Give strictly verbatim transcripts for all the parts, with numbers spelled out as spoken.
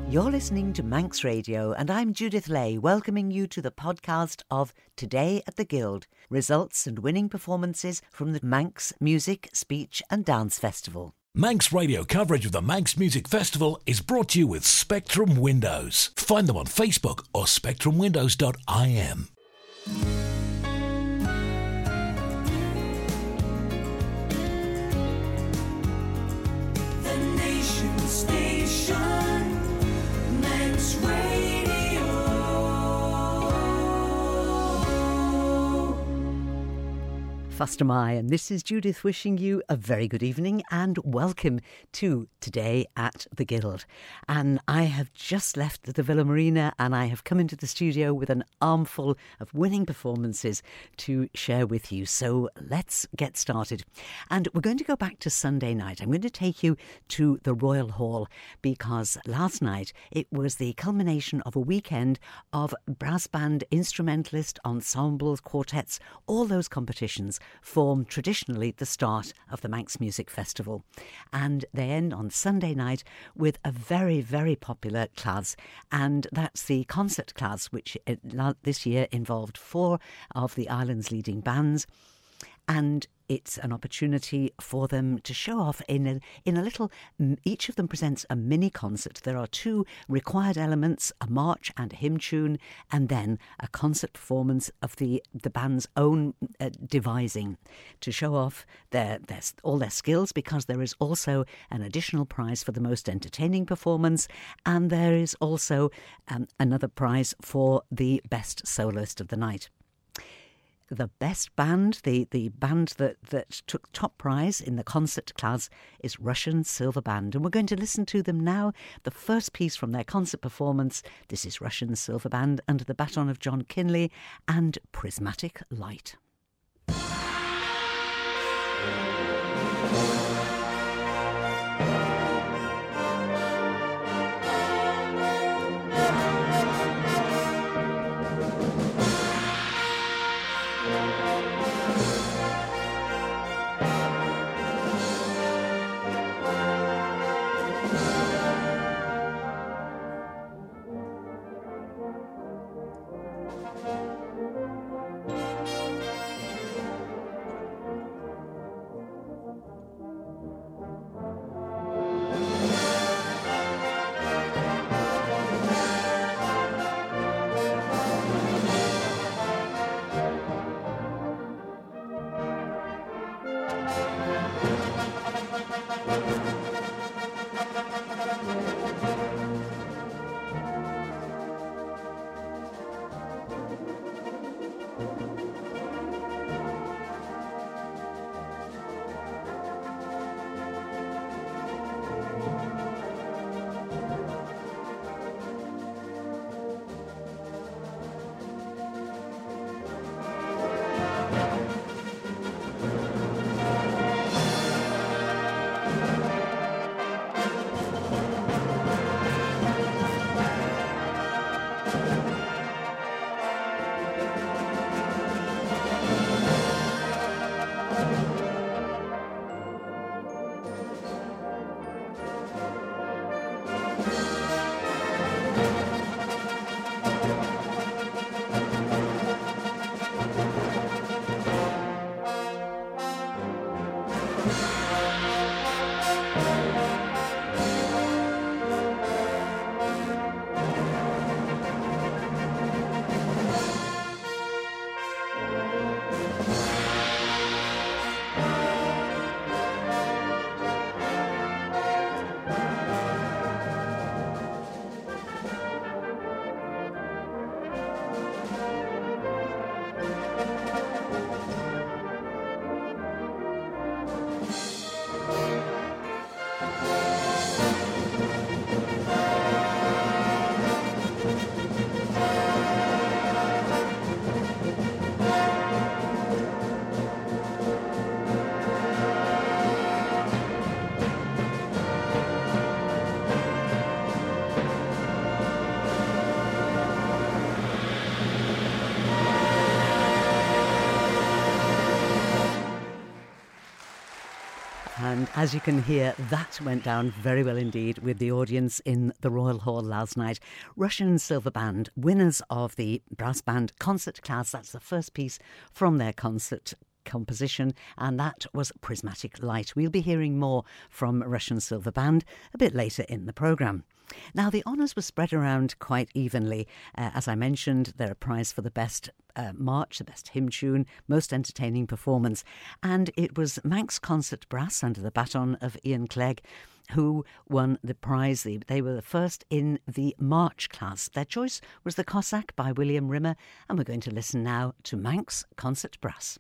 You're listening to Manx Radio, and I'm Judith Lay, welcoming you to the podcast of Today at the Guild, results and winning performances from the Manx Music, Speech and Dance Festival. Manx Radio coverage of the Manx Music Festival is brought to you with Spectrum Windows. Find them on Facebook or spectrum windows dot I M. The Nation Station, Manx Radio. Foster Mai, and this is Judith wishing you a very good evening and welcome to Today at the Guild. And I have just left the Villa Marina and I have come into the studio with an armful of winning performances to share with you. So let's get started. And we're going to go back to Sunday night. I'm going to take you to the Royal Hall because last night it was the culmination of a weekend of brass band, instrumentalist, ensembles, quartets, all those competitions form traditionally the start of the Manx Music Festival. And they end on Sunday night with a very, very popular class, and that's the concert class, which it, this year involved four of the island's leading bands. And it's an opportunity for them to show off in a, in a little, each of them presents a mini concert. There are two required elements, a march and a hymn tune, and then a concert performance of the, the band's own uh, devising to show off their, their all their skills, because there is also an additional prize for the most entertaining performance, and there is also um, another prize for the best soloist of the night. The best band, the, the band that, that took top prize in the concert class is Russian Silver Band. And we're going to listen to them now. The first piece from their concert performance. This is Russian Silver Band under the baton of John Kinley and Prismatic Light. As you can hear, that went down very well indeed with the audience in the Royal Hall last night. Russian Silver Band, winners of the brass band concert class. That's the first piece from their concert composition, and that was Prismatic Light. We'll be hearing more from Russian Silver Band a bit later in the programme. Now, the honours were spread around quite evenly. Uh, as I mentioned, they're a prize for the best uh, march, the best hymn tune, most entertaining performance. And it was Manx Concert Brass under the baton of Ian Clegg who won the prize. They were the first in the march class. Their choice was the Cossack by William Rimmer, and we're going to listen now to Manx Concert Brass.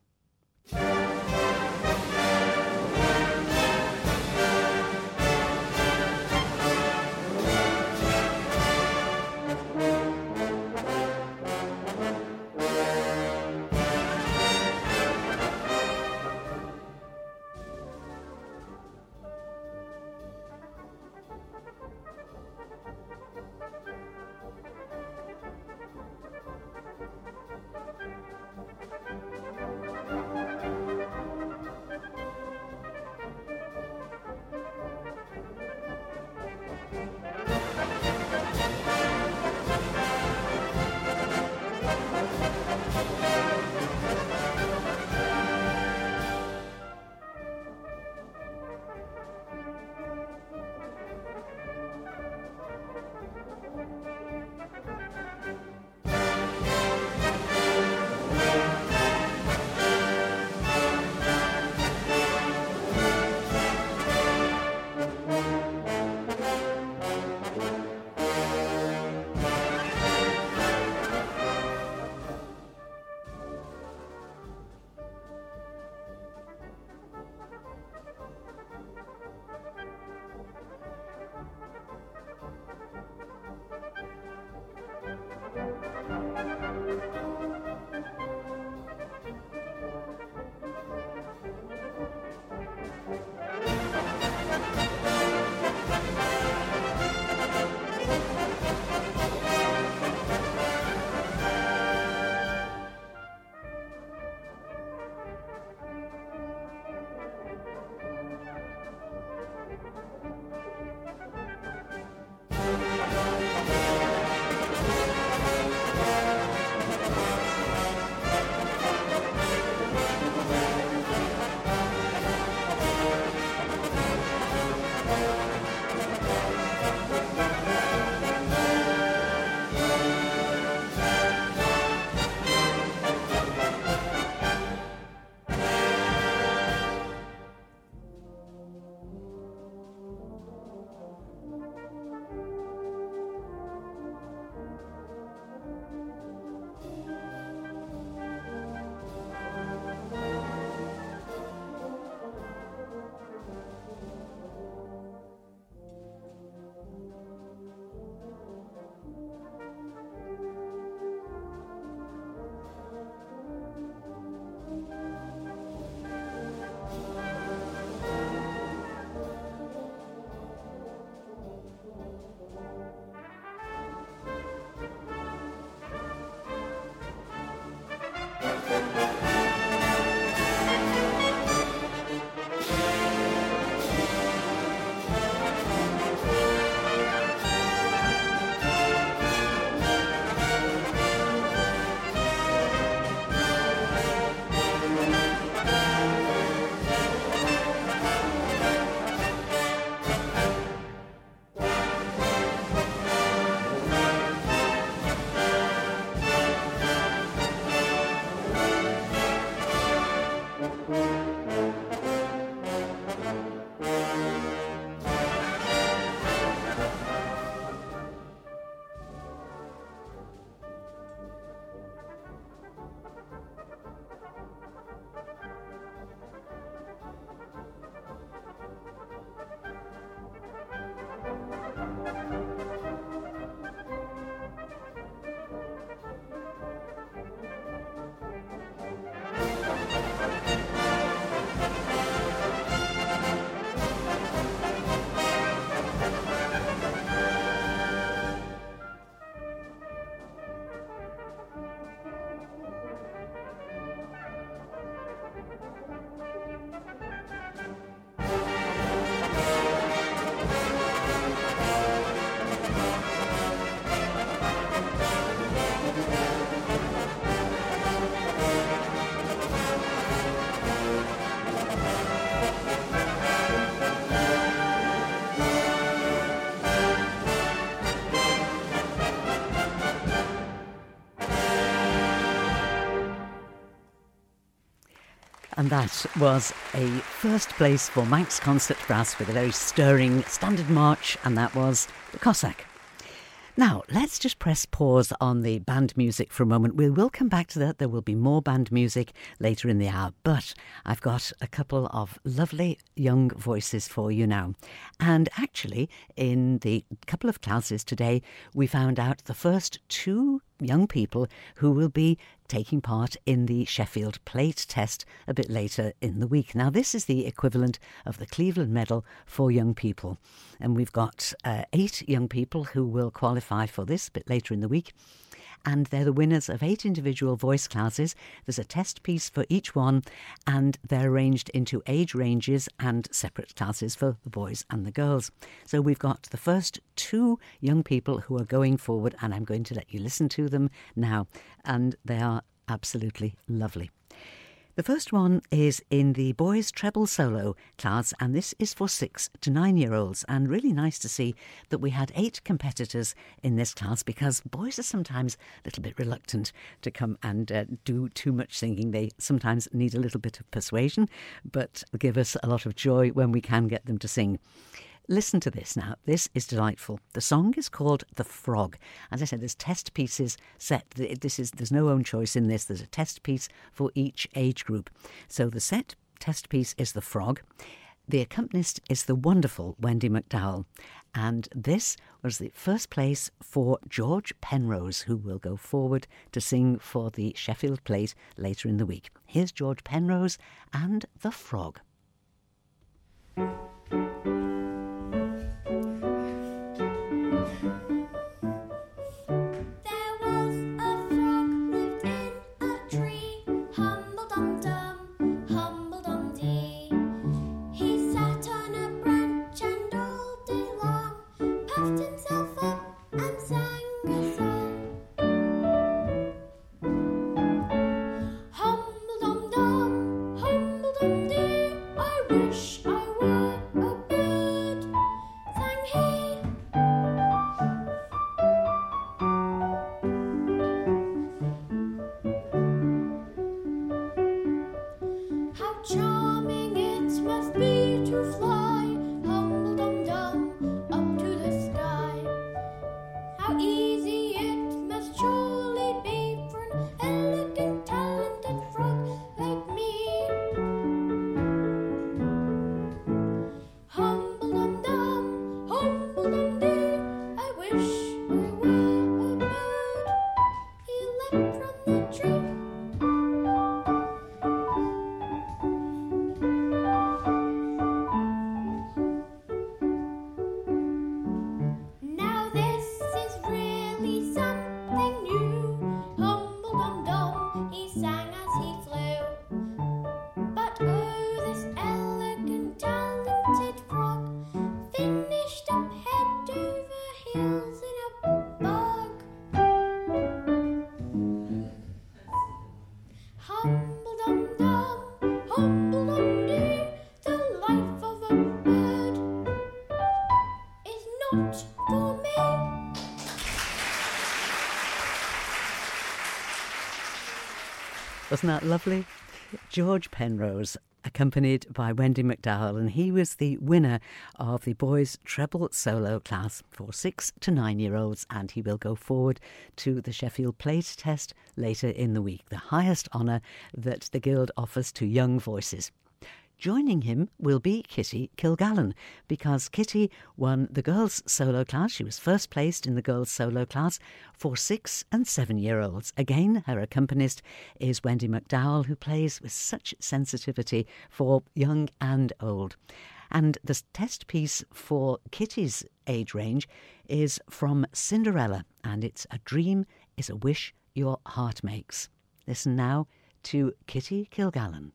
And that was a first place for Manx Concert Brass with a very stirring standard march, and that was the Cossack. Now, let's just press pause on the band music for a moment. We will come back to that. There will be more band music later in the hour, but I've got a couple of lovely young voices for you now. And actually, in the couple of classes today, we found out the first two young people who will be taking part in the Sheffield Plate test a bit later in the week. Now, this is the equivalent of the Cleveland Medal for young people. And we've got uh, eight young people who will qualify for this a bit later in the week. And they're the winners of eight individual voice classes. There's a test piece for each one, and they're arranged into age ranges and separate classes for the boys and the girls. So we've got the first two young people who are going forward, and I'm going to let you listen to them now. And they are absolutely lovely. The first one is in the boys treble solo class, and this is for six to nine year olds. And really nice to see that we had eight competitors in this class, because boys are sometimes a little bit reluctant to come and uh, do too much singing. They sometimes need a little bit of persuasion, but give us a lot of joy when we can get them to sing. Listen to this now. This is delightful. The song is called The Frog. As I said, there's test pieces set. This is there's no own choice in this. There's a test piece for each age group. So the set test piece is The Frog. The accompanist is the wonderful Wendy McDowell. And this was the first place for George Penrose, who will go forward to sing for the Sheffield Plate later in the week. Here's George Penrose and The Frog. Wasn't that lovely? George Penrose, accompanied by Wendy McDowell, and he was the winner of the boys treble solo class for six to nine year olds, and he will go forward to the Sheffield Plate test later in the week, the highest honour that the Guild offers to young voices. Joining him will be Kitty Kilgallen, because Kitty won the girls' solo class. She was first placed in the girls' solo class for six and seven year olds. Again, her accompanist is Wendy McDowell, who plays with such sensitivity for young and old. And the test piece for Kitty's age range is from Cinderella, and it's A Dream is a Wish Your Heart Makes. Listen now to Kitty Kilgallen.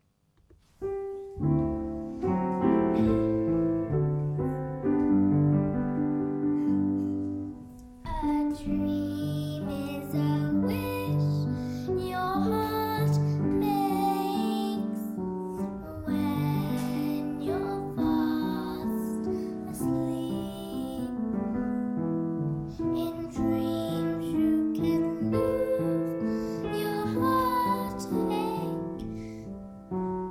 A dream is a wish your heart makes when you're fast asleep. In dreams you can lose your heartache.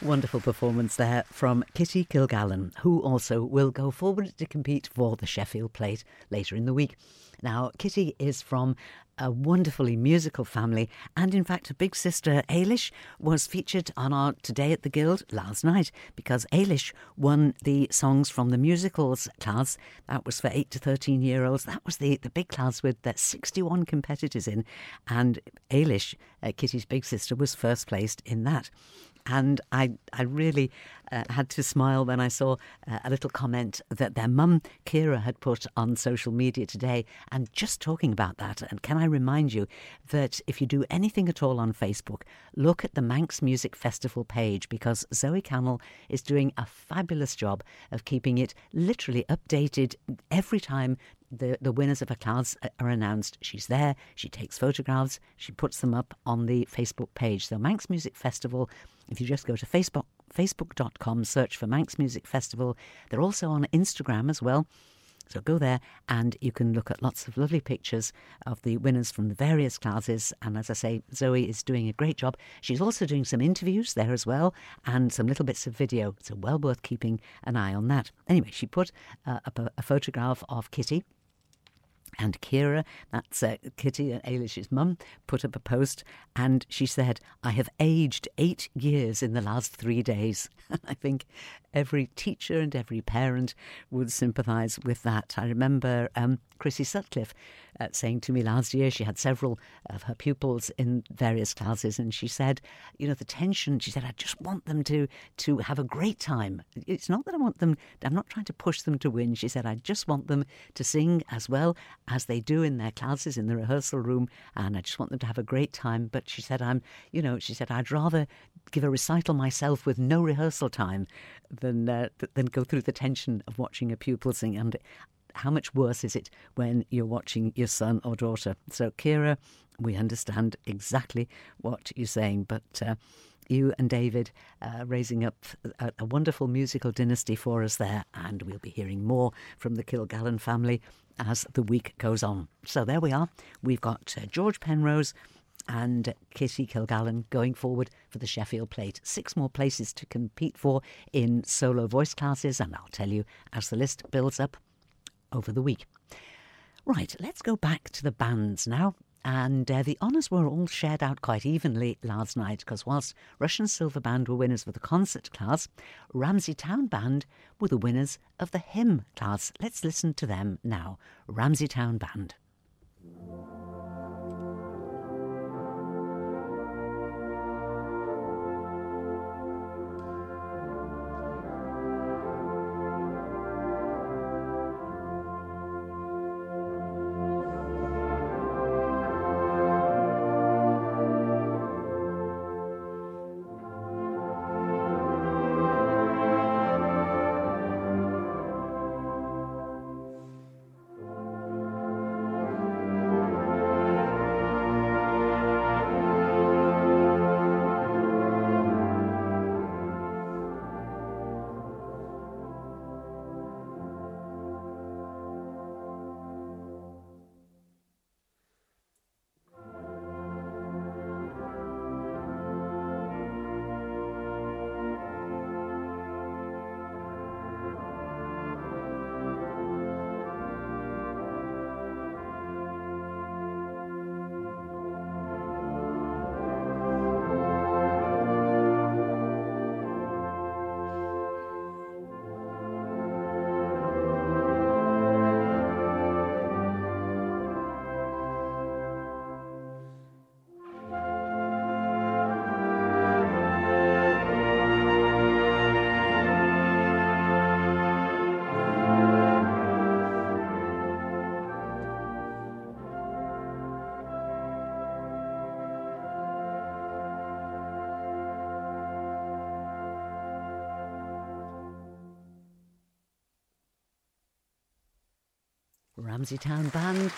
Wonderful performance there from Kitty Kilgallen, who also will go forward to compete for the Sheffield Plate later in the week. Now, Kitty is from a wonderfully musical family, and in fact her big sister Ailish was featured on our Today at the Guild last night, because Ailish won the Songs from the Musicals class. That was for eight to thirteen year olds. That was the, the big class with the sixty-one competitors in, and Ailish, uh, Kitty's big sister, was first placed in that. And I I really uh, had to smile when I saw uh, a little comment that their mum, Kira, had put on social media today, and just talking about that. And can I remind you that if you do anything at all on Facebook, look at the Manx Music Festival page, because Zoe Cannell is doing a fabulous job of keeping it literally updated every time the, the winners of a class are announced. She's there, she takes photographs, she puts them up on the Facebook page. So Manx Music Festival, if you just go to Facebook, facebook dot com, search for Manx Music Festival. They're also on Instagram as well. So go there and you can look at lots of lovely pictures of the winners from the various classes. And as I say, Zoe is doing a great job. She's also doing some interviews there as well, and some little bits of video. So well worth keeping an eye on that. Anyway, she put uh, up a, a photograph of Kitty. And Kira, that's uh, Kitty and Ailish's mum, put up a post, and she said, "I have aged eight years in the last three days." I think every teacher and every parent would sympathise with that. I remember um, Chrissy Sutcliffe uh, saying to me last year, she had several of her pupils in various classes, and she said, you know, the tension, she said, I just want them to, to have a great time. It's not that I want them, I'm not trying to push them to win. She said, I just want them to sing as well as they do in their classes in the rehearsal room, and I just want them to have a great time. But she said, I'm, you know, she said, I'd rather give a recital myself with no rehearsal time than uh, than go through the tension of watching a pupil sing. And how much worse is it when you're watching your son or daughter? So, Kira, we understand exactly what you're saying, but uh, you and David uh, raising up a, a wonderful musical dynasty for us there, and we'll be hearing more from the Kilgallen family as the week goes on. So there we are. We've got uh, George Penrose and Kitty Kilgallen going forward for the Sheffield Plate. Six more places to compete for in solo voice classes, and I'll tell you as the list builds up over the week. Right, let's go back to the bands now. And uh, the honours were all shared out quite evenly last night, because whilst Russian Silver Band were winners for the concert class, Ramsey Town Band were the winners of the hymn class. Let's listen to them now. Ramsey Town Band. Ramsey Town Band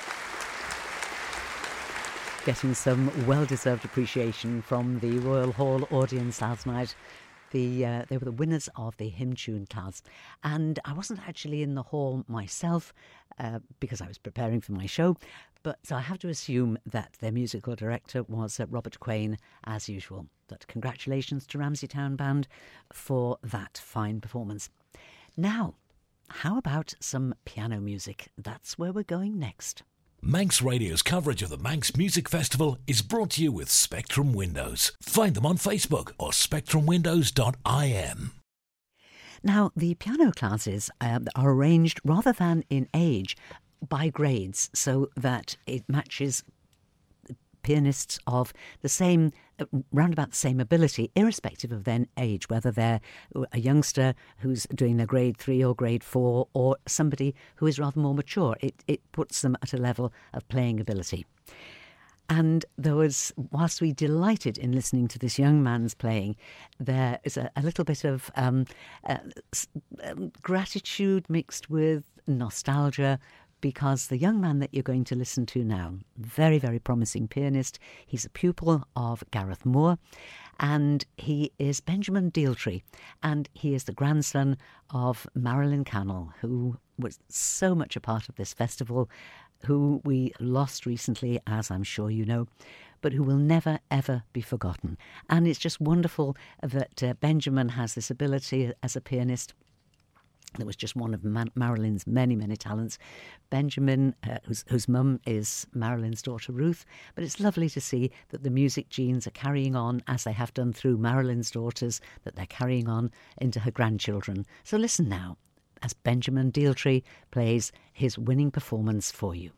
getting some well-deserved appreciation from the Royal Hall audience last night. The uh, they were the winners of the hymn tune class, and I wasn't actually in the hall myself uh, because I was preparing for my show, but so I have to assume that their musical director was uh, Robert Quain, as usual. But congratulations to Ramsey Town Band for that fine performance. Now, how about some piano music? That's where we're going next. Manx Radio's coverage of the Manx Music Festival is brought to you with Spectrum Windows. Find them on Facebook or spectrum windows dot I M. Now, the piano classes uh, are arranged rather than in age by grades, so that it matches pianists of the same, uh, round about the same ability, irrespective of their age, whether they're a youngster who's doing their grade three or grade four, or somebody who is rather more mature. It, it puts them at a level of playing ability. And there was, whilst we delighted in listening to this young man's playing, there is a, a little bit of um, uh, um, gratitude mixed with nostalgia, because the young man that you're going to listen to now, very, very promising pianist, he's a pupil of Gareth Moore, and he is Benjamin Dealtree, and he is the grandson of Marilyn Cannell, who was so much a part of this festival, who we lost recently, as I'm sure you know, but who will never, ever be forgotten. And it's just wonderful that uh, Benjamin has this ability as a pianist. That was just one of Ma- Marilyn's many, many talents. Benjamin, uh, whose, whose mum is Marilyn's daughter Ruth. But it's lovely to see that the music genes are carrying on, as they have done through Marilyn's daughters, that they're carrying on into her grandchildren. So listen now, as Benjamin Dealtree plays his winning performance for you.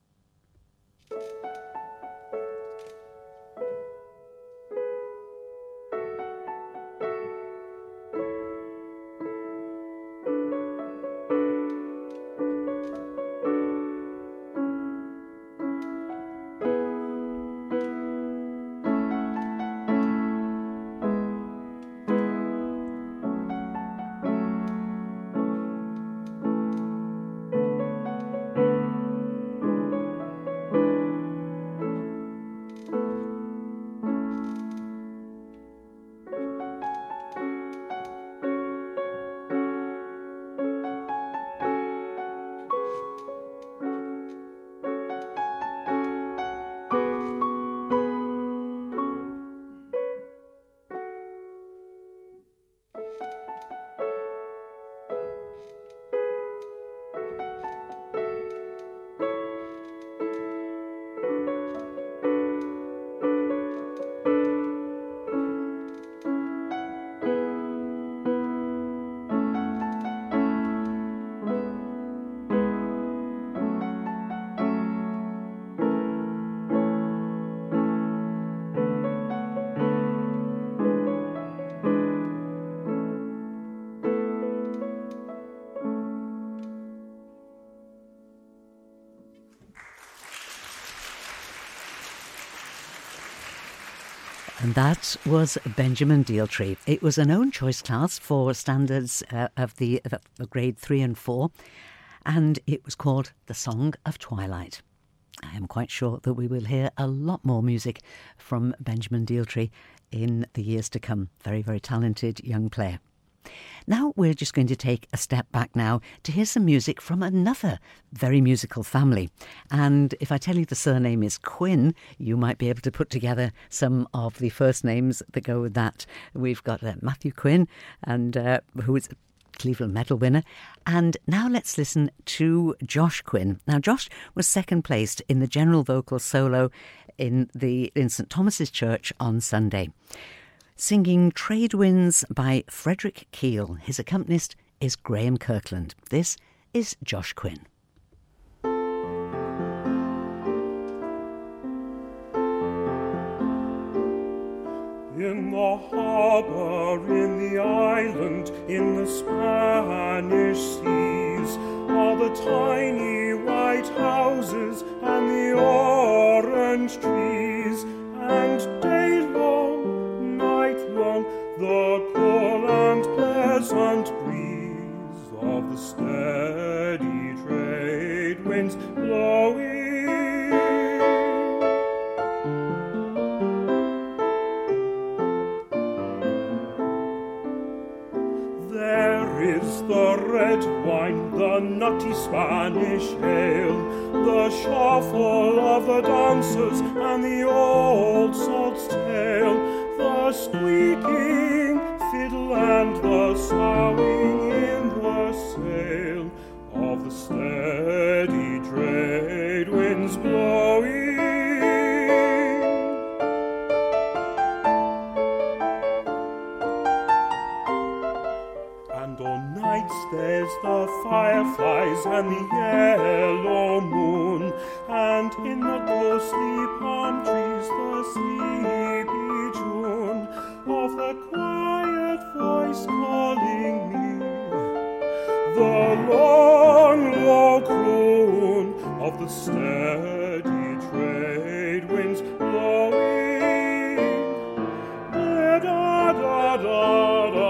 And that was Benjamin Dealtree. It was an own choice class for standards uh, of the of, of grade three and four, and it was called The Song of Twilight. I am quite sure that we will hear a lot more music from Benjamin Dealtree in the years to come. Very, very talented young player. Now we're just going to take a step back now to hear some music from another very musical family. And if I tell you the surname is Quinn, you might be able to put together some of the first names that go with that. We've got uh, Matthew Quinn, and uh, who is a Cleveland Medal winner. And now let's listen to Josh Quinn. Now Josh was second placed in the general vocal solo in the in St Thomas's Church on Sunday, singing Trade Winds by Frederick Keel. His accompanist is Graham Kirkland. This is Josh Quinn. In the harbour, in the island, in the Spanish seas, are the tiny white houses and the orange trees, and day long, night long, the cool and pleasant breeze of the steady trade winds blowing. the nutty Spanish ale, the shuffle of the dancers and the old salt's tale, the squeaking fiddle and the soughing in the sail of the steady trade winds blowing. And on nights there's the fireflies and the yellow moon, and in the ghostly palm trees the sleepy tune of the quiet voice calling me, the long, low croon of the steady trade winds blowing. Da da da da da.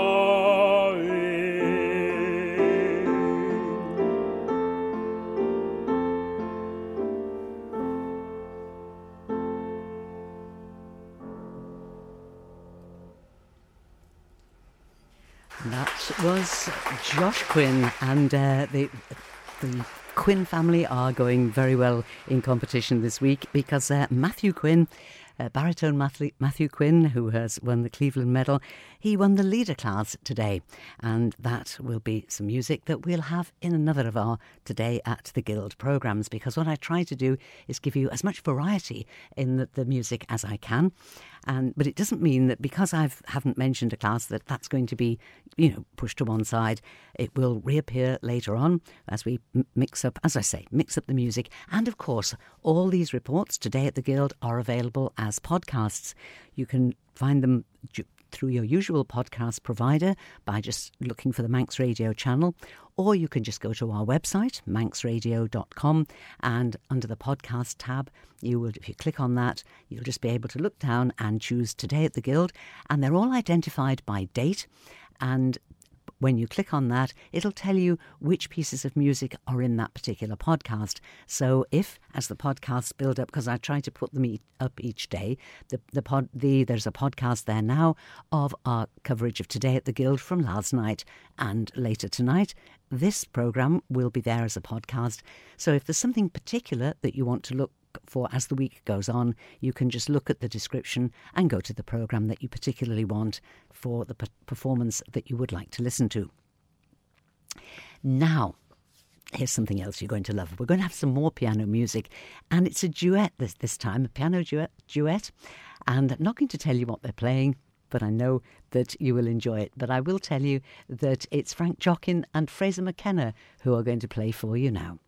That was Josh Quinn, and uh, the the Quinn family are going very well in competition this week because uh, Matthew Quinn, uh, baritone Matthew, Matthew Quinn, who has won the Cleveland Medal, he won the leader class today, and that will be some music that we'll have in another of our Today at the Guild programmes, because what I try to do is give you as much variety in the, the music as I can. And, but it doesn't mean that because I haven't mentioned a class that that's going to be, you know, pushed to one side. It will reappear later on as we m- mix up, as I say, mix up the music. And of course, all these reports Today at the Guild are available as podcasts. You can find them ju- through your usual podcast provider by just looking for the Manx Radio channel, or you can just go to our website, manx radio dot com, and under the podcast tab, you will, if you click on that, you'll just be able to look down and choose Today at the Guild, and they're all identified by date. And when you click on that, it'll tell you which pieces of music are in that particular podcast. So if, as the podcasts build up, because I try to put them e- up each day, the the pod the there's a podcast there now of our coverage of Today at the Guild from last night and later tonight. This programme will be there as a podcast. So if there's something particular that you want to look for as the week goes on, you can just look at the description and go to the programme that you particularly want for the p- performance that you would like to listen to. Now, here's something else you're going to love. We're going to have some more piano music, and it's a duet this, this time, a piano duet, duet. And I'm not going to tell you what they're playing, but I know that you will enjoy it. But I will tell you that it's Frank Jockin and Fraser McKenna who are going to play for you now.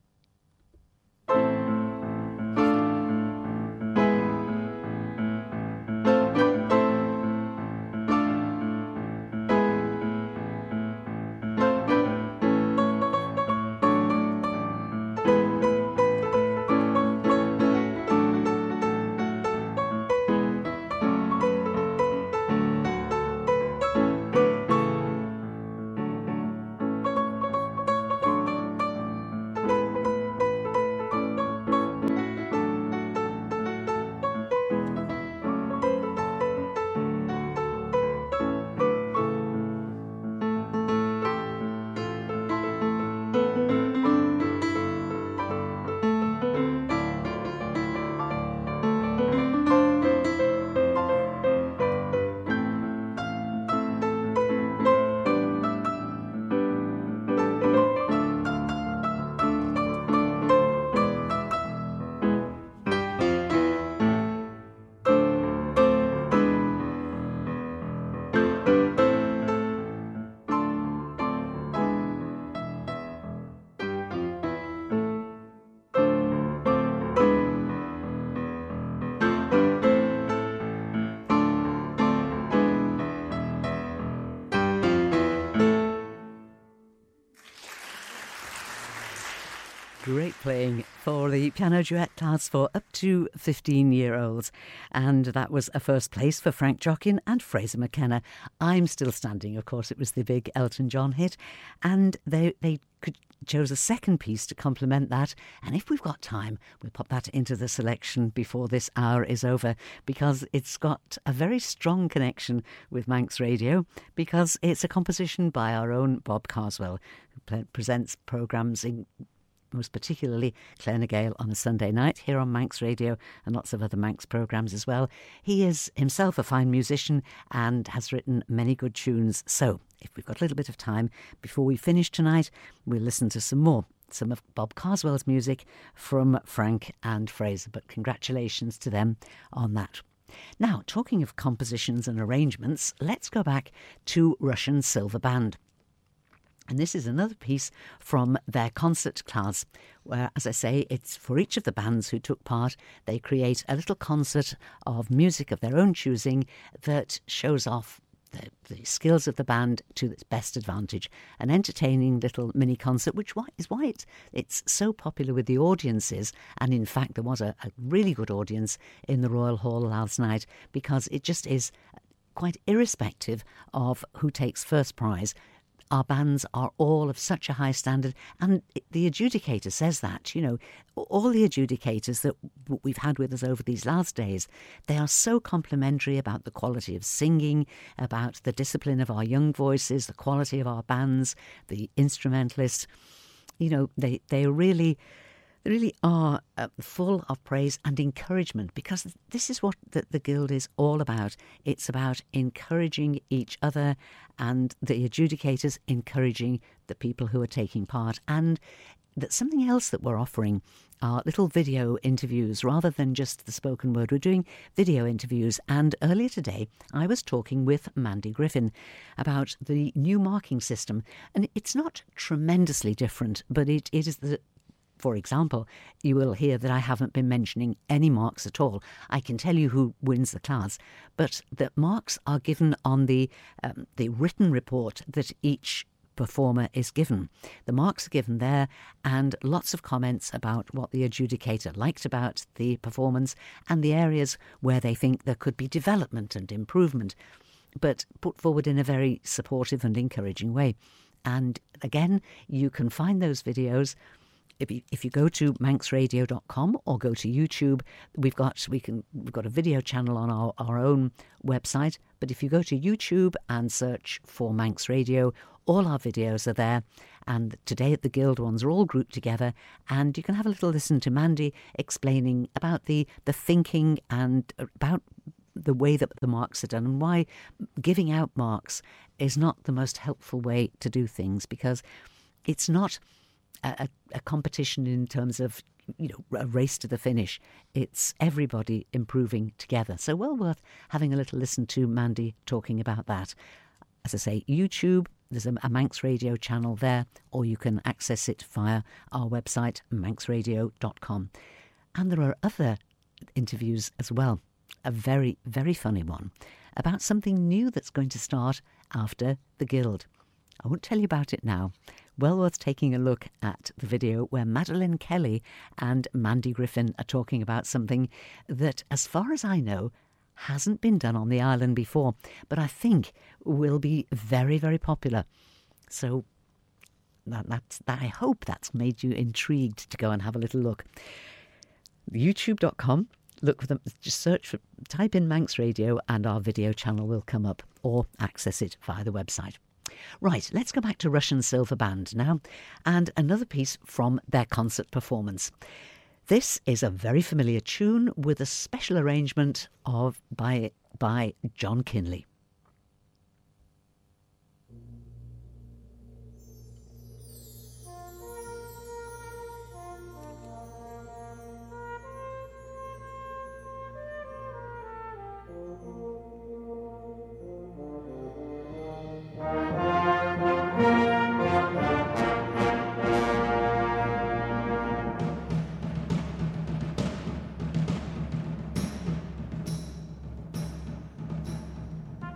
Great playing for the piano duet class for up to fifteen-year-olds. And that was a first place for Frank Jockin and Fraser McKenna. I'm Still Standing, of course, it was the big Elton John hit. And they they could chose a second piece to complement that, and if we've got time, we'll pop that into the selection before this hour is over, because it's got a very strong connection with Manx Radio, because it's a composition by our own Bob Carswell, who pre- presents programmes in most particularly Clare na Gael on a Sunday night here on Manx Radio, and lots of other Manx programmes as well. He is himself a fine musician and has written many good tunes. So if we've got a little bit of time before we finish tonight, we'll listen to some more, some of Bob Carswell's music from Frank and Fraser. But congratulations to them on that. Now, talking of compositions and arrangements, let's go back to Russian Silver Band. And this is another piece from their concert class, where, as I say, it's for each of the bands who took part. They create a little concert of music of their own choosing that shows off the, the skills of the band to its best advantage. An entertaining little mini concert, which is why it's, it's so popular with the audiences. And in fact, there was a, a really good audience in the Royal Hall last night, because it just is quite irrespective of who takes first prize. Our bands are all of such a high standard, and the adjudicator says that, you know, all the adjudicators that we've had with us over these last days, they are so complimentary about the quality of singing, about the discipline of our young voices, the quality of our bands, the instrumentalists. You know, they, they really... They really are uh, full of praise and encouragement, because this is what the, the Guild is all about. It's about encouraging each other, and the adjudicators encouraging the people who are taking part. And that something else that we're offering are little video interviews rather than just the spoken word. We're doing video interviews, and earlier today I was talking with Mandy Griffin about the new marking system, and it's not tremendously different, but it, it is the For example, you will hear that I haven't been mentioning any marks at all. I can tell you who wins the class, but the marks are given on the um, the written report that each performer is given. The marks are given there, and lots of comments about what the adjudicator liked about the performance and the areas where they think there could be development and improvement, but put forward in a very supportive and encouraging way. And again, you can find those videos. If you, if you go to manx radio dot com or go to YouTube, we've got we can we've got a video channel on our, our own website. But if you go to YouTube and search for Manx Radio, all our videos are there. And Today at the Guild ones are all grouped together, and you can have a little listen to Mandy explaining about the the thinking and about the way that the marks are done, and why giving out marks is not the most helpful way to do things, because it's not A, a competition in terms of, you know, a race to the finish. It's everybody improving together. So well worth having a little listen to Mandy talking about that. As I say, YouTube, there's a, a Manx Radio channel there, or you can access it via our website, manx radio dot com. And there are other interviews as well. A very, very funny one about something new that's going to start after the Guild. I won't tell you about it now. Well worth taking a look at the video where Madeline Kelly and Mandy Griffin are talking about something that, as far as I know, hasn't been done on the island before, but I think will be very, very popular. So that, that's, that, I hope that's made you intrigued to go and have a little look. YouTube dot com. Look for them, just search for, type in Manx Radio, and our video channel will come up, or access it via the website. Right, let's go back to Russian Silver Band now, and another piece from their concert performance. This is a very familiar tune with a special arrangement of by by John Kinley. Thank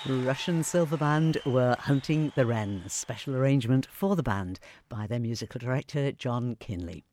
Russian Silver Band were Hunting the Wren, a special arrangement for the band by their musical director John Kinley.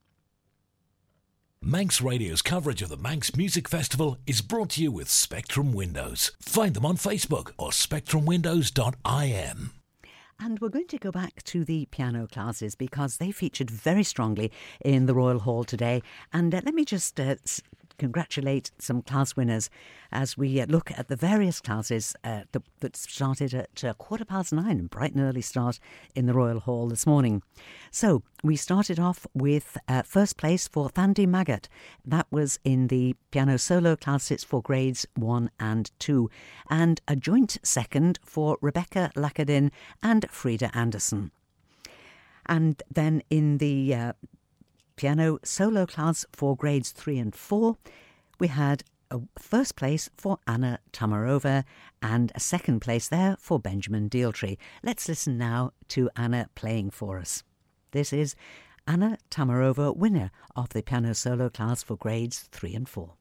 Manx Radio's coverage of the Manx Music Festival is brought to you with Spectrum Windows. Find them on Facebook or spectrum windows dot I M. And we're going to go back to the piano classes because they featured very strongly in the Royal Hall today. And uh, let me just uh, s- congratulate some class winners as we uh, look at the various classes uh, that, that started at uh, quarter past nine, bright and early start in the Royal Hall this morning. So we started off with uh, first place for Thandi Magat. That was in the piano solo classes for grades one and two. And a joint second for Rebecca Lacadin and Frida Anderson. And then in the uh, piano solo class for grades three and four, we had a first place for Anna Tamarova and a second place there for Benjamin Dealtree. Let's listen now to Anna playing for us. This is Anna Tamarova, winner of the piano solo class for grades three and four.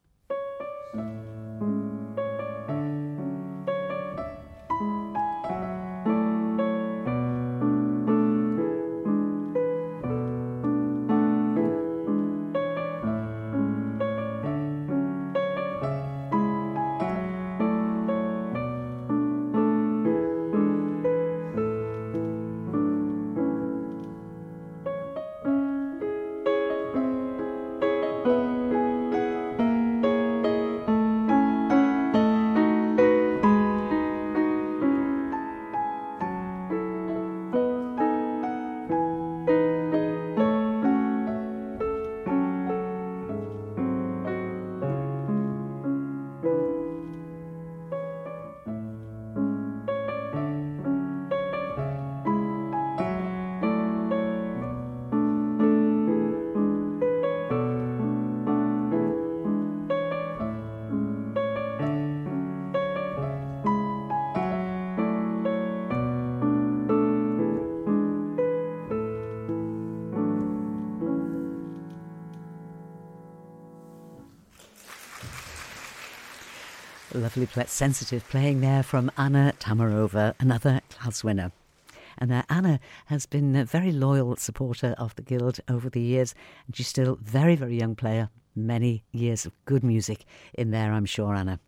Lovely, pl- sensitive playing there from Anna Tamarova, another class winner. And uh, Anna has been a very loyal supporter of the Guild over the years, and she's still a very, very young player. Many years of good music in there, I'm sure, Anna.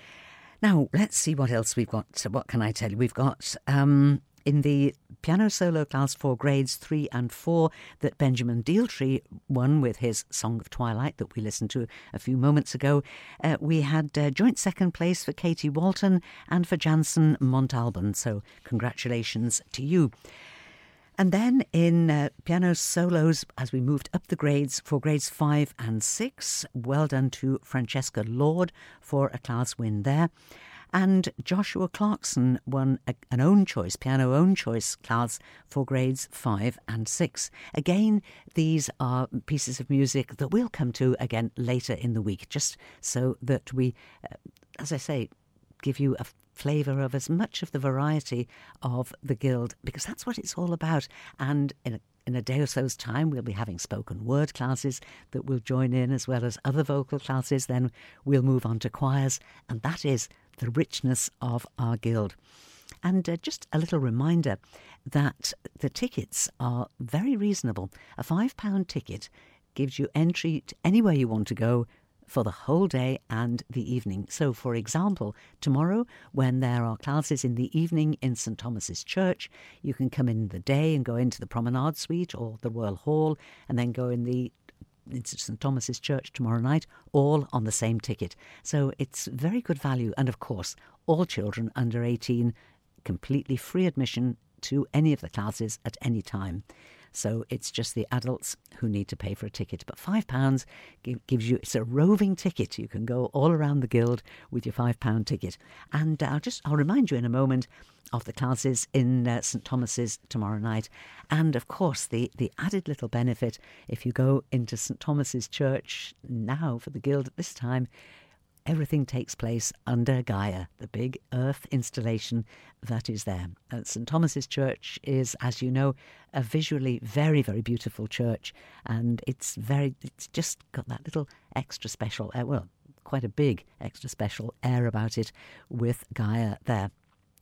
Now, let's see what else we've got. So what can I tell you? We've got um, in the piano solo class for grades three and four that Benjamin Dealtree won with his Song of Twilight that we listened to a few moments ago. Uh, we had uh, joint second place for Katie Walton and for Jansen Montalban. So congratulations to you. And then in uh, piano solos, as we moved up the grades for grades five and six, well done to Francesca Lord for a class win there. And Joshua Clarkson won a, an own choice, piano own choice class for grades five and six. Again, these are pieces of music that we'll come to again later in the week, just so that we, uh, as I say, give you a flavour of as much of the variety of the Guild, because that's what it's all about. And in a In a day or so's time, we'll be having spoken word classes that we'll join in, as well as other vocal classes. Then we'll move on to choirs, and that is the richness of our Guild. And uh, just a little reminder that the tickets are very reasonable. A five pound ticket gives you entry to anywhere you want to go for the whole day and the evening. So, for example, tomorrow, when there are classes in the evening in St Thomas's Church, you can come in the day and go into the Promenade Suite or the Royal Hall, and then go in the into St Thomas's Church tomorrow night, all on the same ticket. So it's very good value. And of course, all children under eighteen, completely free admission to any of the classes at any time. So it's just the adults who need to pay for a ticket. But five pounds give, gives you, it's a roving ticket. You can go all around the Guild with your five pound ticket. And I'll just, I'll remind you in a moment of the classes in uh, St Thomas's tomorrow night. And of course, the, the added little benefit, if you go into St Thomas's Church now for the Guild at this time, everything takes place under Gaia, the big earth installation that is there. Uh, St Thomas's Church is, as you know, a visually very, very beautiful church, and it's very, it's just got that little extra special, uh, well, quite a big extra special air about it with Gaia there.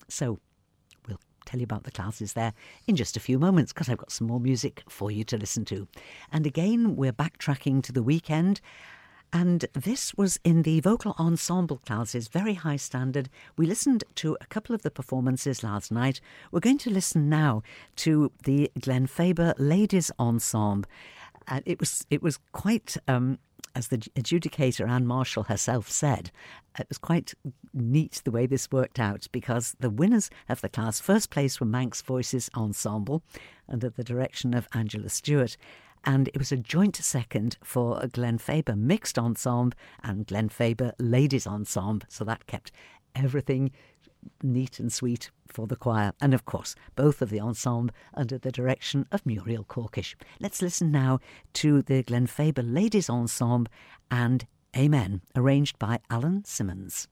So we'll tell you about the classes there in just a few moments, because I've got some more music for you to listen to. And again, we're backtracking to the weekend. And this was in the vocal ensemble classes, very high standard. We listened to a couple of the performances last night. We're going to listen now to the Glen Faber Ladies Ensemble. And it was it was quite, um, as the adjudicator Anne Marshall herself said, it was quite neat the way this worked out, because the winners of the class, first place were Manx Voices Ensemble under the direction of Angela Stewart. And it was a joint second for a Glen Faber Mixed Ensemble and Glen Faber Ladies Ensemble. So that kept everything neat and sweet for the choir. And of course, both of the ensemble under the direction of Muriel Corkish. Let's listen now to the Glen Faber Ladies Ensemble and Amen, arranged by Alan Simmons.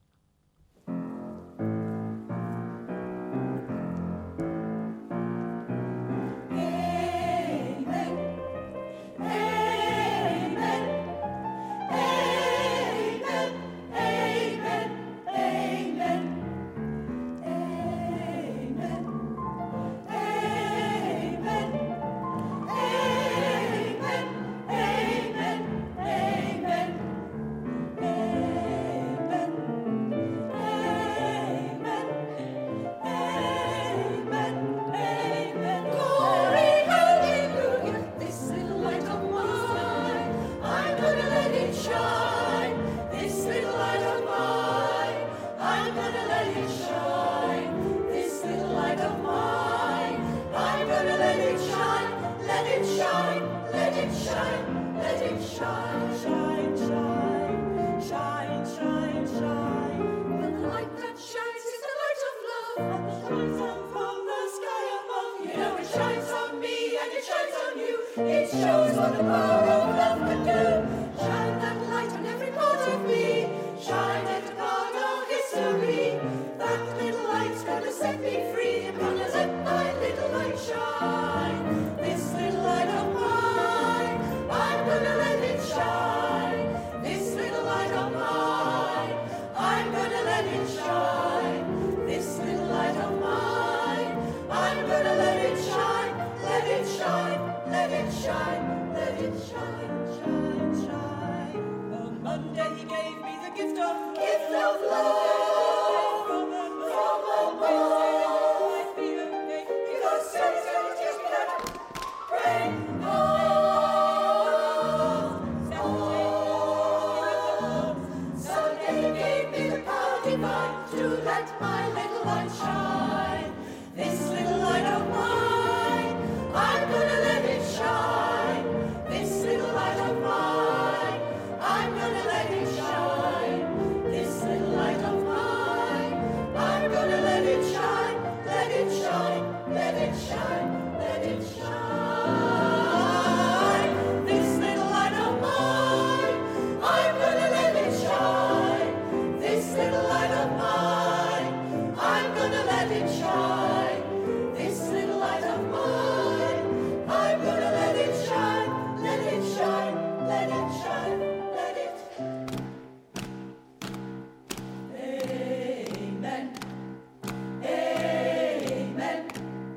It shows what the power of love can do. Shine that light on every part of me. Shine it upon our history. That little light's gonna set me free. I'm gonna let my little light shine. This little light of mine, I'm gonna let it shine. This little light of mine, I'm gonna let it shine. This little light of mine, I'm gonna let it shine. Let it shine. Let it shine, let it shine, shine, shine. On Monday he gave me the gift of, gift of love from above. Might be okay, because Sunday was just that rain on. Sunday he gave me the power divine to let my little light shine. This little light of mine, I'm gonna let it shine. This little light of mine, I'm gonna let it shine. This little light of mine, I'm gonna let it shine. Let it shine, let it shine, let it shine. This little light of mine, I'm gonna let it shine. This little light of mine, I'm gonna let it shine. This little light of mine, I'm gonna let it shine, let it shine, let it shine, let it. Amen. Amen.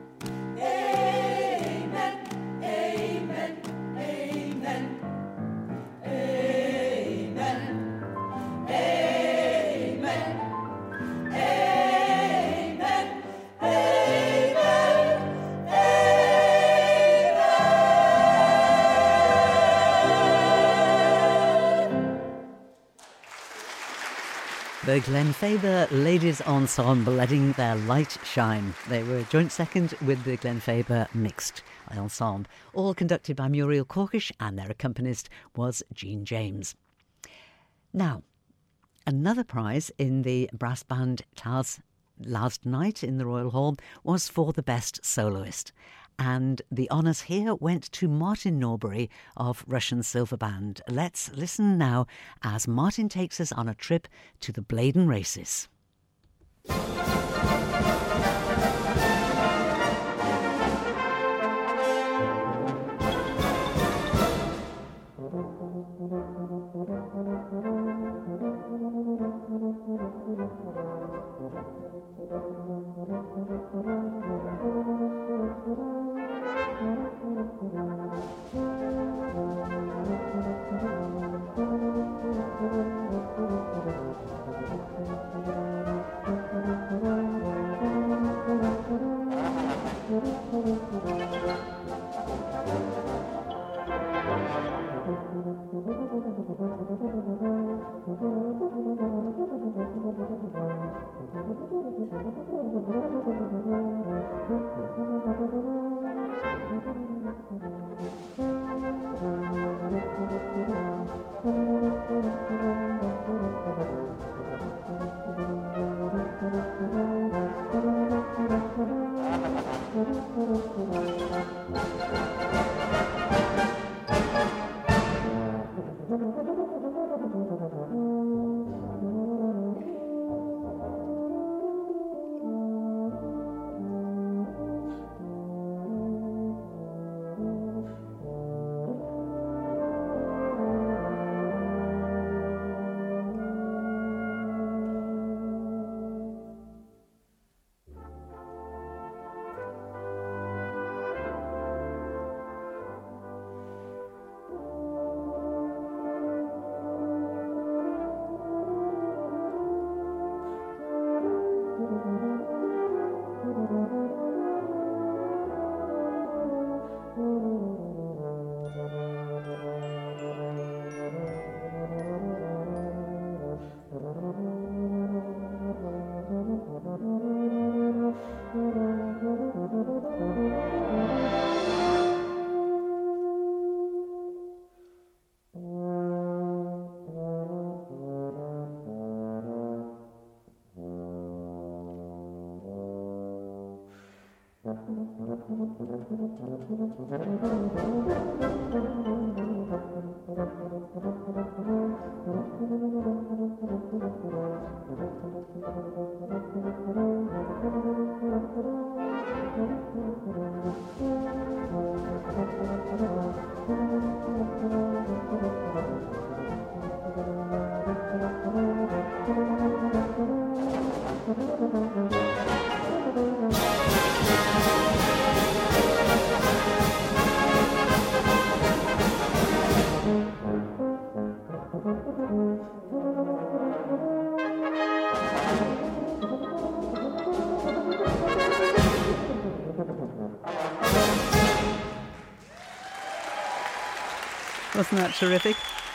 Amen. Amen. Amen. Amen. Amen. Amen. The Glen Faber Ladies Ensemble letting their light shine. They were joint second with the Glen Faber Mixed Ensemble, all conducted by Muriel Corkish, and their accompanist was Jean James. Now, another prize in the brass band class last night in the Royal Hall was for the best soloist. And the honours here went to Martin Norbury of Russian Silver Band. Let's listen now as Martin takes us on a trip to the Blaydon Races. Wasn't that terrific?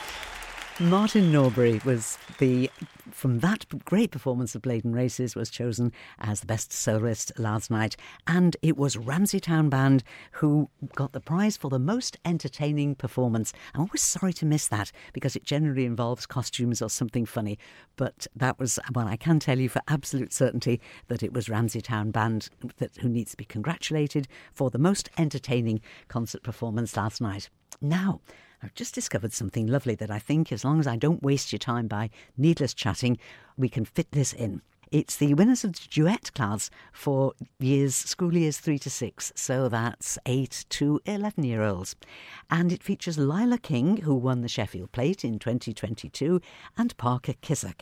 Martin Norbury was the, from that great performance of Blaydon Races, was chosen as the best soloist last night. And it was Ramsey Town Band who got the prize for the most entertaining performance. I'm always sorry to miss that because it generally involves costumes or something funny. But that was, well, I can tell you for absolute certainty that it was Ramsey Town Band that, who needs to be congratulated for the most entertaining concert performance last night. Now, I've just discovered something lovely that I think, as long as I don't waste your time by needless chatting, we can fit this in. It's the winners of the duet class for years, school years three to six. So that's eight to eleven year olds. And it features Lila King, who won the Sheffield Plate in twenty twenty-two, and Parker Kissack.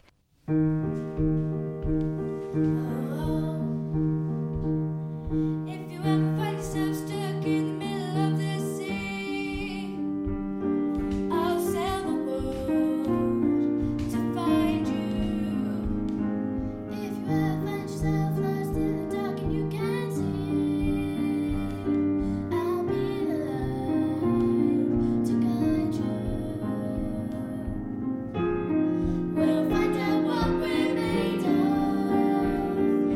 If you ever find yourself stuck in the middle of the sea, I'll sail the world to find you. If you ever find yourself lost in the dark and you can't see, I'll be the light to guide you. We'll find out what we're made of.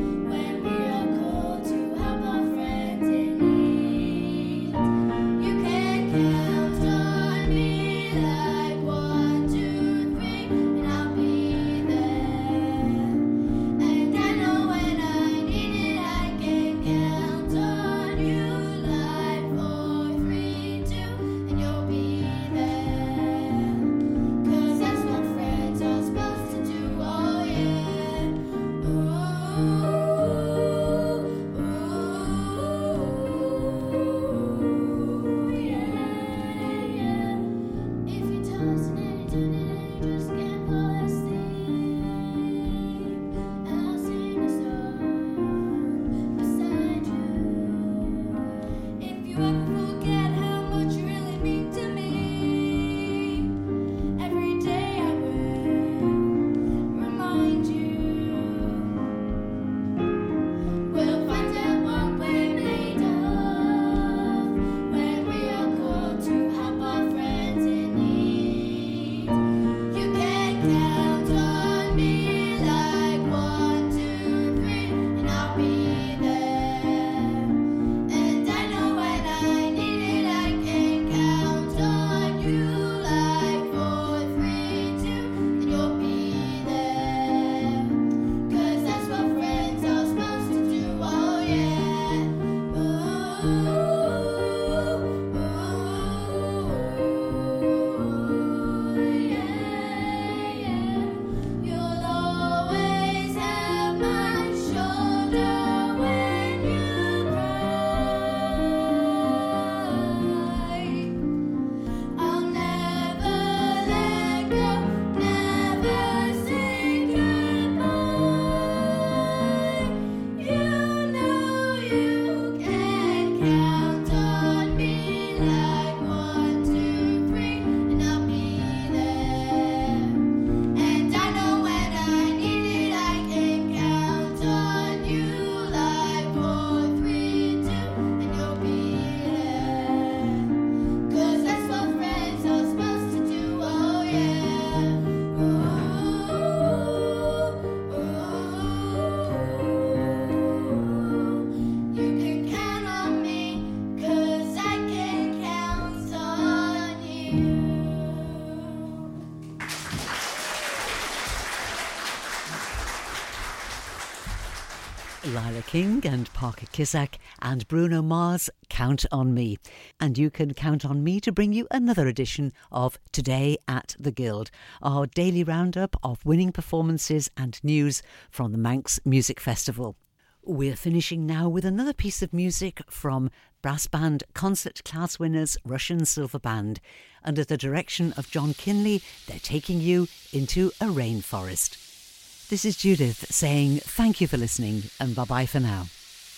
King and Parker Kisak and Bruno Mars, Count on Me. And you can count on me to bring you another edition of Today at the Guild, our daily roundup of winning performances and news from the Manx Music Festival. We're finishing now with another piece of music from brass band concert class winners Russian Silver Band. Under the direction of John Kinley, they're taking you into a rainforest. This is Judith saying thank you for listening and bye-bye for now.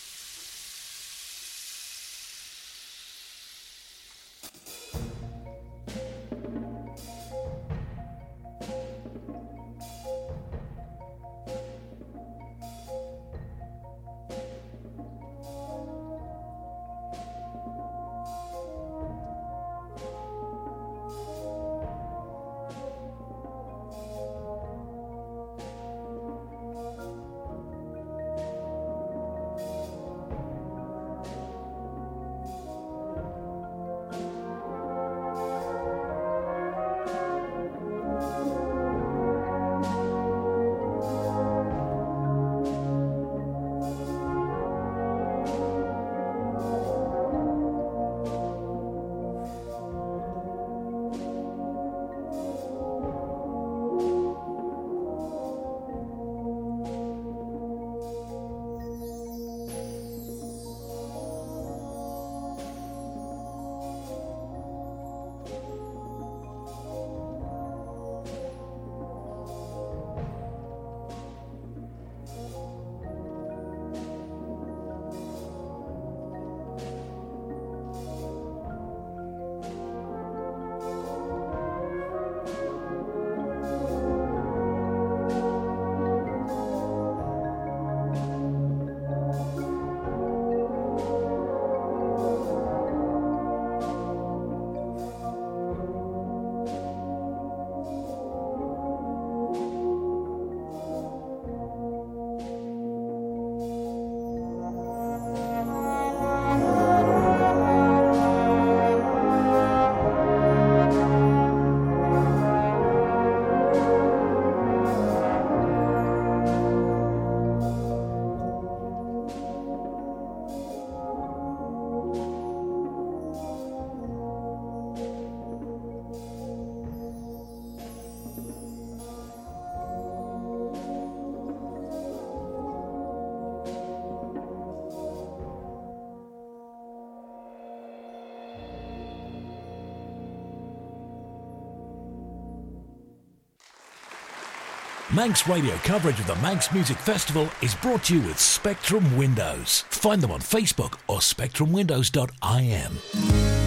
Manx Radio coverage of the Manx Music Festival is brought to you with Spectrum Windows. Find them on Facebook or spectrum windows dot I M.